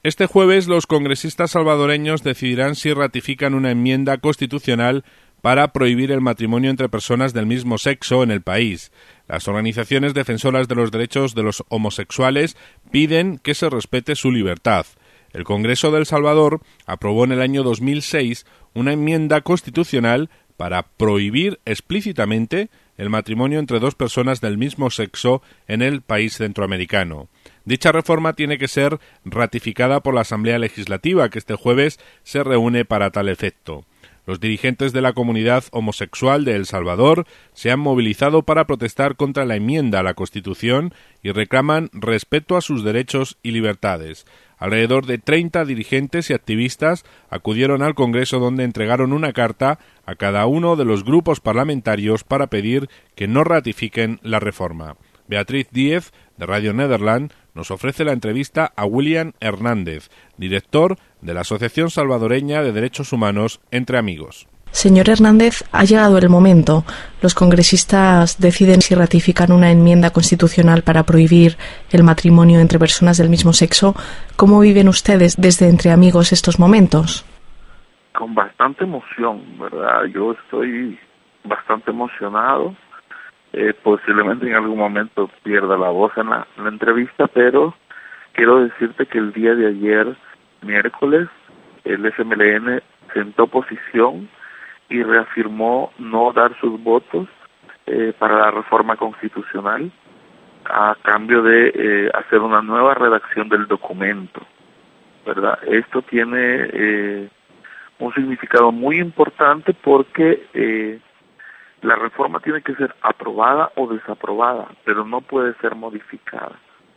Este jueves los congresistas salvadoreños decidirán si ratifican una enmienda constitucional para prohibir el matrimonio entre personas del mismo sexo en el país. Las organizaciones defensoras de los derechos de los homosexuales piden que se respete su libertad. El Congreso de El Salvador aprobó en el año 2006 una enmienda constitucional para prohibir explícitamente el matrimonio entre dos personas del mismo sexo en el país centroamericano. Dicha reforma tiene que ser ratificada por la Asamblea Legislativa, que este jueves se reúne para tal efecto. Los dirigentes de la comunidad homosexual de El Salvador se han movilizado para protestar contra la enmienda a la Constitución y reclaman respeto a sus derechos y libertades. Alrededor de 30 dirigentes y activistas acudieron al Congreso, donde entregaron una carta a cada uno de los grupos parlamentarios para pedir que no ratifiquen la reforma. Beatriz Díez, de Radio Nederland, nos ofrece la entrevista a William Hernández, director de la Asociación Salvadoreña de Derechos Humanos Entre Amigos. Señor Hernández, ha llegado el momento. Los congresistas deciden si ratifican una enmienda constitucional para prohibir el matrimonio entre personas del mismo sexo. ¿Cómo viven ustedes desde Entre Amigos estos momentos? Con bastante emoción, ¿verdad? Yo estoy bastante emocionado. Posiblemente en algún momento pierda la voz en la entrevista, pero quiero decirte que el día de ayer, miércoles, el FMLN sentó posición y reafirmó no dar sus votos para la reforma constitucional a cambio de hacer una nueva redacción del documento, ¿verdad? Esto tiene un significado muy importante porque la reforma tiene que ser aprobada o desaprobada, pero no puede ser modificada.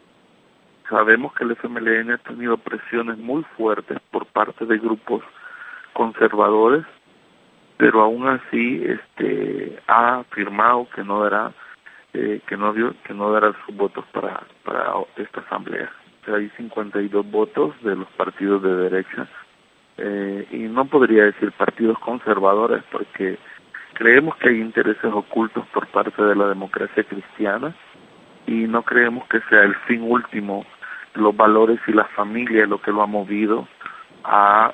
Sabemos que el FMLN ha tenido presiones muy fuertes por parte de grupos conservadores, pero aún así ha afirmado que no dará sus votos para esta asamblea. O sea, hay 52 votos de los partidos de derecha y no podría decir partidos conservadores porque creemos que hay intereses ocultos por parte de la democracia cristiana y no creemos que sea el fin último, los valores y la familia lo que lo ha movido a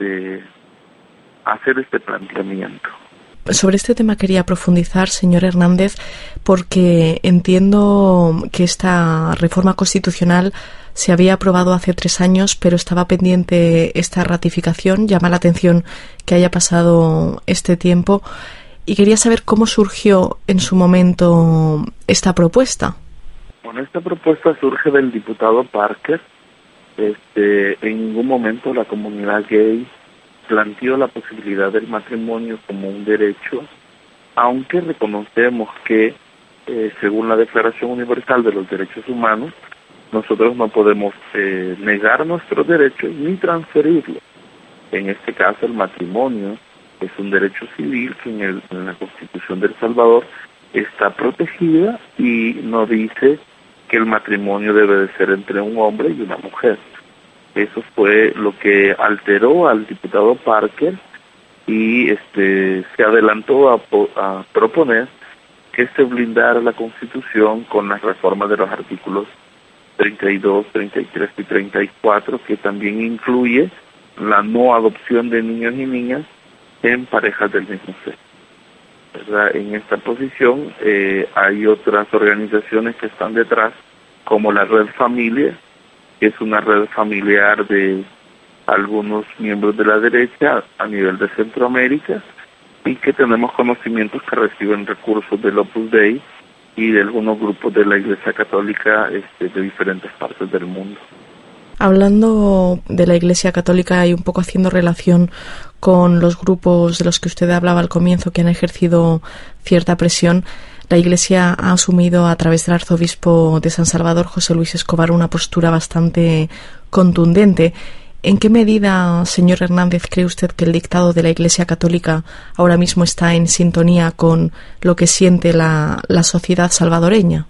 hacer este planteamiento. Sobre este tema quería profundizar, señor Hernández, porque entiendo que esta reforma constitucional se había aprobado hace 3 años, pero estaba pendiente esta ratificación. Llama la atención que haya pasado este tiempo. Y quería saber cómo surgió en su momento esta propuesta. Bueno, esta propuesta surge del diputado Parker. En ningún momento la comunidad gay planteó la posibilidad del matrimonio como un derecho, aunque reconocemos que, según la Declaración Universal de los Derechos Humanos, nosotros no podemos negar nuestros derechos ni transferirlos. En este caso, el matrimonio es un derecho civil que en la Constitución de El Salvador está protegida y no dice que el matrimonio debe de ser entre un hombre y una mujer. Eso fue lo que alteró al diputado Parker y se adelantó a proponer que se blindara la Constitución con las reformas de los artículos 32, 33 y 34, que también incluye la no adopción de niños y niñas en parejas del mismo sexo, ¿verdad? En esta posición hay otras organizaciones que están detrás, como la Red Familia, que es una red familiar de algunos miembros de la derecha a nivel de Centroamérica, y que tenemos conocimientos que reciben recursos del Opus Dei y de algunos grupos de la Iglesia Católica de diferentes partes del mundo. Hablando de la Iglesia Católica y un poco haciendo relación con los grupos de los que usted hablaba al comienzo, que han ejercido cierta presión, la Iglesia ha asumido a través del arzobispo de San Salvador, José Luis Escobar, una postura bastante contundente. ¿En qué medida, señor Hernández, cree usted que el dictado de la Iglesia Católica ahora mismo está en sintonía con lo que siente la sociedad salvadoreña?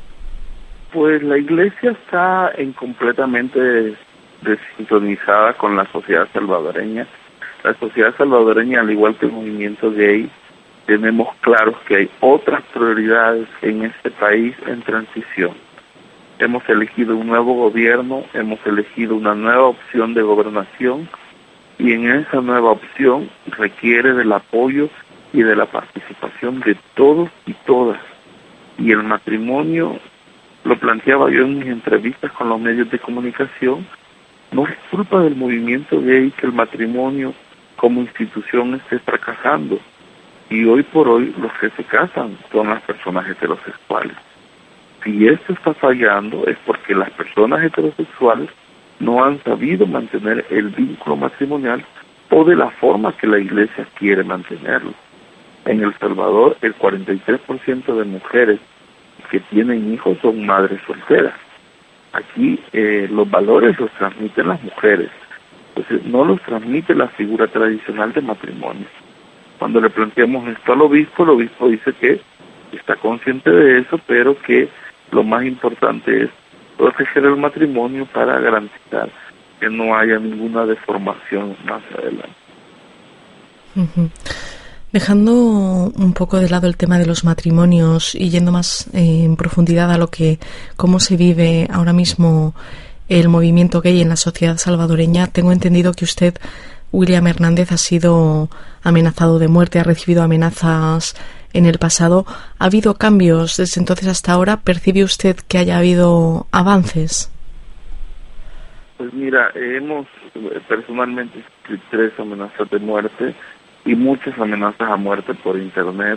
Pues la Iglesia está completamente desintonizada con la sociedad salvadoreña. La sociedad salvadoreña, al igual que el movimiento gay, tenemos claros que hay otras prioridades en este país en transición. hemos elegido un nuevo gobierno, hemos elegido una nueva opción de gobernación, y en esa nueva opción requiere del apoyo y de la participación de todos y todas. Y el matrimonio, lo planteaba yo en mis entrevistas con los medios de comunicación, no es culpa del movimiento gay que el matrimonio como institución esté fracasando. Y hoy por hoy los que se casan son las personas heterosexuales. Si esto está fallando es porque las personas heterosexuales no han sabido mantener el vínculo matrimonial o de la forma que la Iglesia quiere mantenerlo. En El Salvador, el 43% de mujeres que tienen hijos son madres solteras. Aquí los valores los transmiten las mujeres, entonces no los transmite la figura tradicional de matrimonio. Cuando le planteamos esto al obispo, el obispo dice que está consciente de eso, pero que lo más importante es proteger el matrimonio para garantizar que no haya ninguna deformación más adelante. Uh-huh. Dejando un poco de lado el tema de los matrimonios y yendo más en profundidad a cómo se vive ahora mismo el movimiento gay en la sociedad salvadoreña, tengo entendido que usted, William Hernández, ha sido amenazado de muerte, ha recibido amenazas en el pasado. ¿Ha habido cambios desde entonces hasta ahora? ¿Percibe usted que haya habido avances? Pues mira, hemos personalmente 3 amenazas de muerte y muchas amenazas a muerte por internet.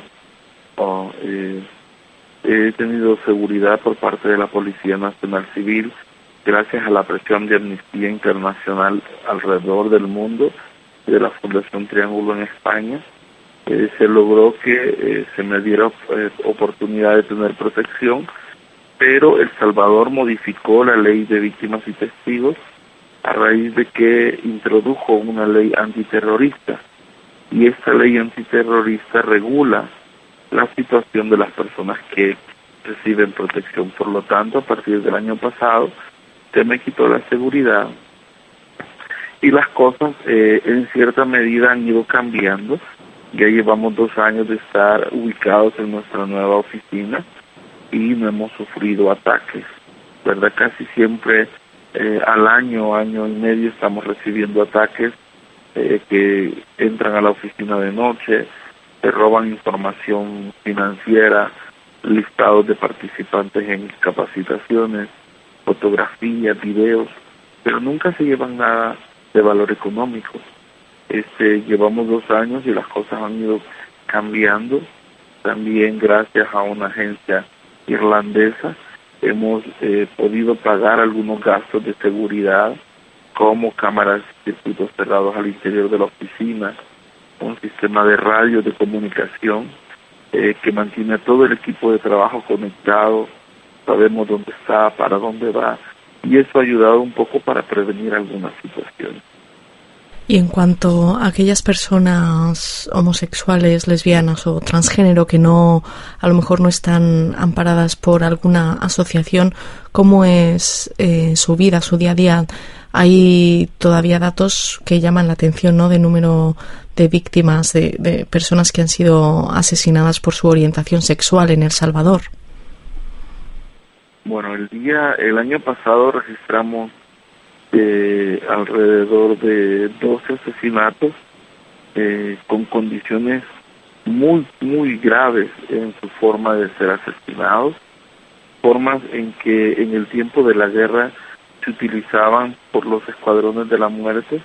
He tenido seguridad por parte de la Policía Nacional Civil gracias a la presión de Amnistía Internacional alrededor del mundo y de la Fundación Triángulo en España. Se logró que se me diera oportunidad de tener protección, pero El Salvador modificó la ley de víctimas y testigos a raíz de que introdujo una ley antiterrorista. Y esta ley antiterrorista regula la situación de las personas que reciben protección. Por lo tanto, a partir del año pasado, se me quitó la seguridad y las cosas en cierta medida han ido cambiando. Ya llevamos 2 años de estar ubicados en nuestra nueva oficina y no hemos sufrido ataques, ¿verdad? Casi siempre al año y medio estamos recibiendo ataques que entran a la oficina de noche, se roban información financiera, listados de participantes en capacitaciones, fotografías, videos, pero nunca se llevan nada de valor económico. Llevamos 2 años y las cosas han ido cambiando. También gracias a una agencia irlandesa hemos podido pagar algunos gastos de seguridad, como cámaras de circuitos cerrados al interior de la oficina, un sistema de radio de comunicación que mantiene a todo el equipo de trabajo conectado, sabemos dónde está, para dónde va, y eso ha ayudado un poco para prevenir algunas situaciones. Y en cuanto a aquellas personas homosexuales, lesbianas o transgénero que a lo mejor no están amparadas por alguna asociación, ¿cómo es su vida, su día a día? Hay todavía datos que llaman la atención, ¿no?, de número de víctimas, de personas que han sido asesinadas por su orientación sexual en El Salvador. Bueno, el año pasado registramos alrededor de 12 asesinatos con condiciones muy, muy graves en su forma de ser asesinados, formas en que en el tiempo de la guerra se utilizaban por los escuadrones de la muerte,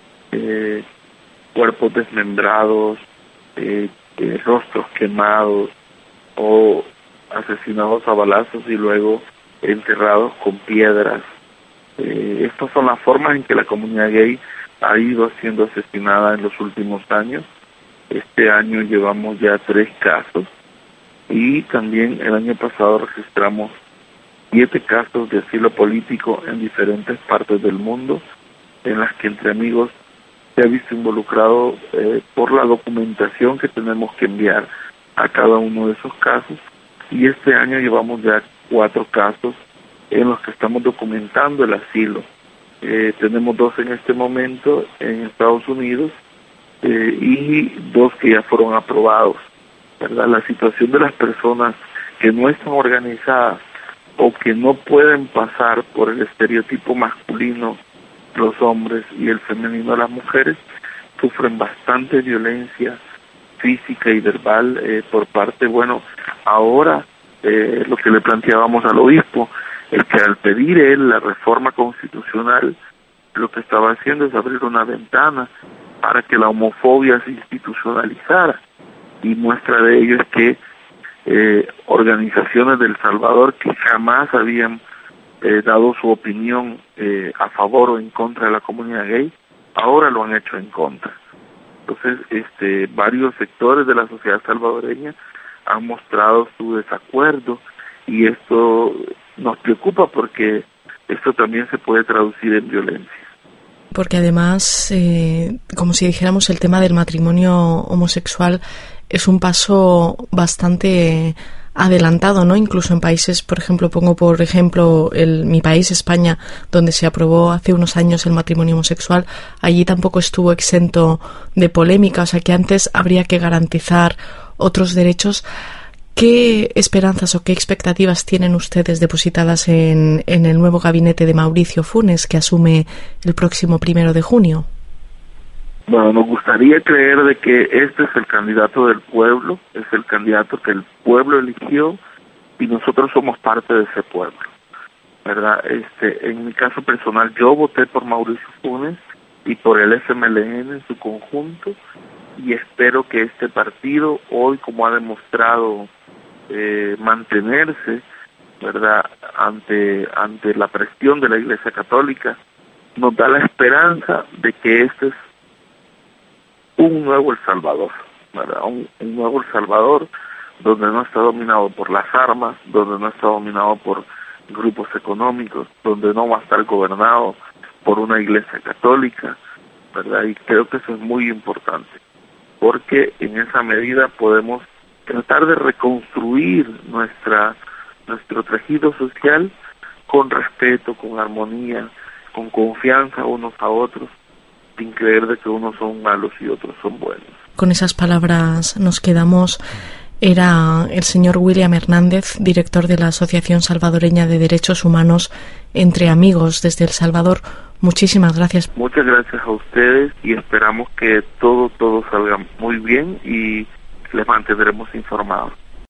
cuerpos desmembrados, rostros quemados o asesinados a balazos y luego enterrados con piedras. Estas son las formas en que la comunidad gay ha ido siendo asesinada en los últimos años. Este año llevamos ya 3 casos y también el año pasado registramos 7 casos de asilo político en diferentes partes del mundo, en las que entre amigos se ha visto involucrado por la documentación que tenemos que enviar a cada uno de esos casos, y este año llevamos ya 4 casos en los que estamos documentando el asilo. Tenemos 2 en este momento en Estados Unidos y 2 que ya fueron aprobados, ¿verdad? La situación de las personas que no están organizadas o que no pueden pasar por el estereotipo masculino los hombres y el femenino las mujeres, sufren bastante violencia física y verbal por parte, ahora lo que le planteábamos al obispo, el que al pedir él la reforma constitucional, lo que estaba haciendo es abrir una ventana para que la homofobia se institucionalizara, y muestra de ello es que organizaciones del Salvador que jamás habían dado su opinión a favor o en contra de la comunidad gay, ahora lo han hecho en contra. Entonces, varios sectores de la sociedad salvadoreña han mostrado su desacuerdo, y esto nos preocupa porque esto también se puede traducir en violencia. Porque además, como si dijéramos, el tema del matrimonio homosexual es un paso bastante adelantado, ¿no? Incluso en países, por ejemplo, pongo por ejemplo mi país, España, donde se aprobó hace unos años el matrimonio homosexual, allí tampoco estuvo exento de polémica, o sea que antes habría que garantizar otros derechos. ¿Qué esperanzas o qué expectativas tienen ustedes depositadas en el nuevo gabinete de Mauricio Funes, que asume el próximo 1 de junio? Bueno, nos gustaría creer de que este es el candidato del pueblo, es el candidato que el pueblo eligió, y nosotros somos parte de ese pueblo, ¿verdad? En mi caso personal, yo voté por Mauricio Funes y por el FMLN en su conjunto, y espero que este partido hoy, como ha demostrado mantenerse, ¿verdad?, ante la presión de la Iglesia Católica, nos da la esperanza de que este es un nuevo El Salvador, ¿verdad? Un nuevo El Salvador donde no está dominado por las armas, donde no está dominado por grupos económicos, donde no va a estar gobernado por una Iglesia Católica, ¿verdad? Y creo que eso es muy importante, porque en esa medida podemos tratar de reconstruir nuestro tejido social con respeto, con armonía, con confianza unos a otros, sin creer de que unos son malos y otros son buenos. Con esas palabras nos quedamos. Era el señor William Hernández, director de la Asociación Salvadoreña de Derechos Humanos Entre Amigos desde El Salvador. Muchísimas gracias. Muchas gracias a ustedes, y esperamos que todo salga muy bien, y les mantendremos informados.